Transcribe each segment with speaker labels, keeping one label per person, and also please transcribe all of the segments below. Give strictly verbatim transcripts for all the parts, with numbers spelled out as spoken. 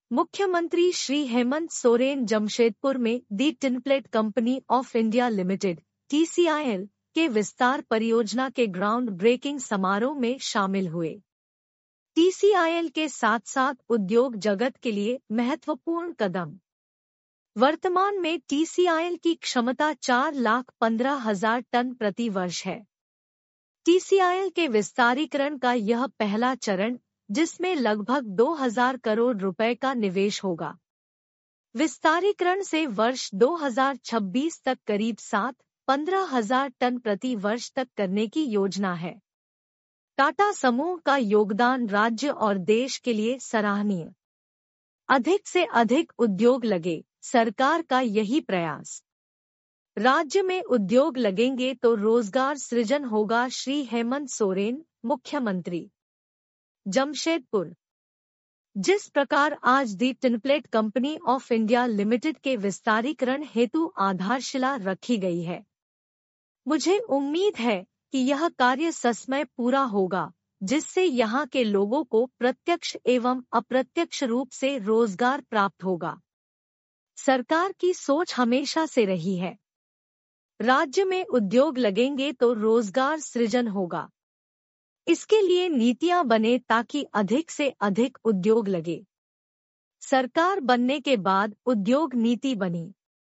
Speaker 1: मुख्यमंत्री श्री हेमंत सोरेन जमशेदपुर में the tinplate company of India limited T C I L के विस्तार परियोजना के ग्राउंड ब्रेकिंग समारोह में शामिल हुए। टी सी आई एल के साथ साथ उद्योग जगत के लिए महत्वपूर्ण कदम। वर्तमान में टी सी आई एल की क्षमता चार लाख पंद्रह हजार टन प्रति वर्ष है। टी सी आई एल के विस्तारीकरण का यह पहला चरण, जिसमें लगभग दो हजार करोड़ रुपए का निवेश होगा। विस्तारीकरण से वर्ष दो हजार छब्बीस तक करीब सात पंद्रह हजार टन प्रति वर्ष तक करने की योजना है। टाटा समूह का योगदान राज्य और देश के लिए सराहनीय। अधिक से अधिक उद्योग लगे, सरकार का यही प्रयास। राज्य में उद्योग लगेंगे तो रोजगार सृजन होगा। श्री हेमंत सोरेन, मुख्यमंत्री जमशेदपुर। जिस प्रकार आज the tinplate company of India limited के विस्तारीकरण हेतु आधारशिला रखी गई है, मुझे उम्मीद है कि यह कार्य ससमय पूरा होगा, जिससे यहां के लोगों को प्रत्यक्ष एवं अप्रत्यक्ष रूप से रोजगार प्राप्त होगा। सरकार की सोच हमेशा से रही है, राज्य में उद्योग लगेंगे तो रोजगार सृजन होगा। इसके लिए नीतियां बने ताकि अधिक से अधिक उद्योग लगे। सरकार बनने के बाद उद्योग नीति बनी।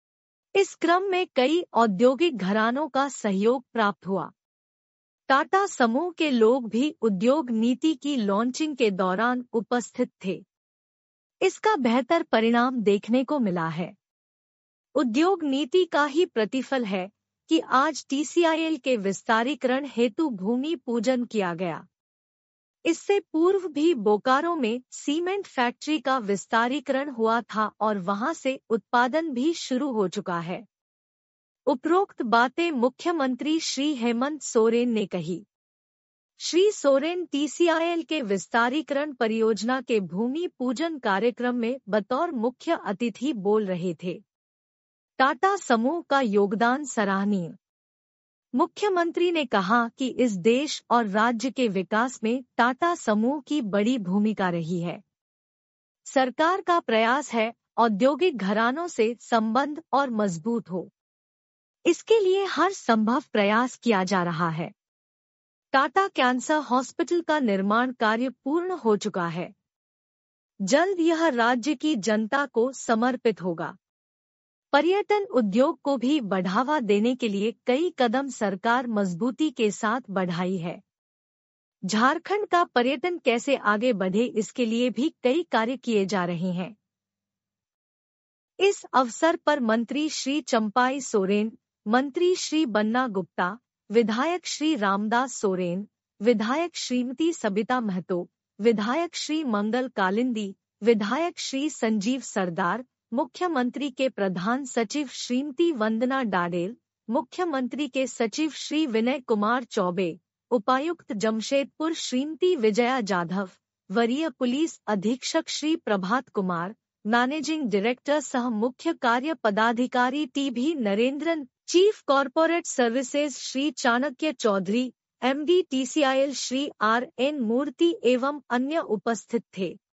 Speaker 1: इस क्रम में कई औद्योगिक घरानों का सहयोग प्राप्त हुआ। टाटा समूह के लोग भी उद्योग नीति की लॉन्चिंग के दौरान उपस्थित थे। इसका बेहतर परिणाम देखने को मिला है। उद्योग नीति का ही प्रतिफल है कि आज टी सी आई एल के विस्तारीकरण हेतु भूमि पूजन किया गया। इससे पूर्व भी बोकारो में सीमेंट फैक्ट्री का विस्तारीकरण हुआ था और वहां से उत्पादन भी शुरू हो चुका है। उपरोक्त बातें मुख्यमंत्री श्री हेमंत सोरेन ने कही। Shri Soren T C I L के विस्तारीकरण परियोजना के भूमि पूजन कार्यक्रम में बतौर मुख्य अतिथि बोल रहे थे। टाटा समूह का योगदान सराहनीय। मुख्यमंत्री ने कहा कि इस देश और राज्य के विकास में टाटा समूह की बड़ी भूमिका रही है। सरकार का प्रयास है औद्योगिक घरानों से संबंध और मजबूत हो। इसके लिए हर संभव प्रयास किया जा रहा है। टाटा कैंसर हॉस्पिटल का निर्माण कार्य पूर्ण हो चुका है। जल्द यह राज्य की जनता को समर्पित होगा। पर्यटन उद्योग को भी बढ़ावा देने के लिए कई कदम सरकार मजबूती के साथ बढ़ाई है। झारखंड का पर्यटन कैसे आगे बढ़े, इसके लिए भी कई कार्य किए जा रहे हैं। इस अवसर पर मंत्री श्री चंपाई सोरेन, मंत्री श्री बन्ना गुप्ता, विधायक श्री रामदास सोरेन, विधायक श्रीमती सबिता महतो, विधायक श्री मंगल कालिंदी, विधायक श्री संजीव सरदार, मुख्यमंत्री के प्रधान सचिव श्रीमती वंदना डाडेल, मुख्यमंत्री के सचिव श्री विनय कुमार चौबे, उपायुक्त जमशेदपुर श्रीमती विजया जाधव, वरीय पुलिस अधीक्षक श्री प्रभात कुमार, मैनेजिंग डायरेक्टर सह मुख्य कार्य पदाधिकारी T V Narendran, chief corporate services Shri Chanakya Chaudhary, M D T C I L Shri R N Murthy एवं अन्य उपस्थित थे।